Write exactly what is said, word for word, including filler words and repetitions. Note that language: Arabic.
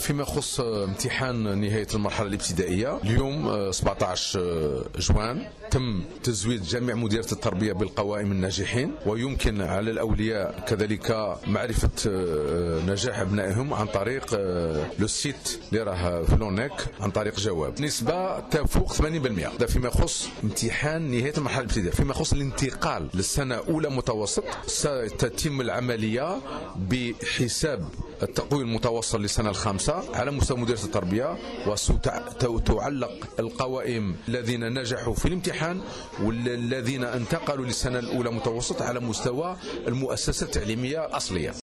فيما يخص امتحان نهاية المرحلة الابتدائية، اليوم سبعطاش جوان تم تزويد جميع مديرية التربية بالقوائم الناجحين، ويمكن على الأولياء كذلك معرفة نجاح أبنائهم عن طريق لو سيت اللي راه في لونيك عن طريق جواب. نسبة تفوق ثمانين بالمئة. هذا فيما يخص امتحان نهاية المرحلة الابتدائية. فيما يخص الانتقال للسنة أولى متوسط ستتم العملية بحساب التقويم المتوسط للسنة الخامسة على مستوى مديرية التربية، وستعلق القوائم الذين نجحوا في الامتحان والذين انتقلوا للسنة الأولى متوسط على مستوى المؤسسة التعليمية الأصلية.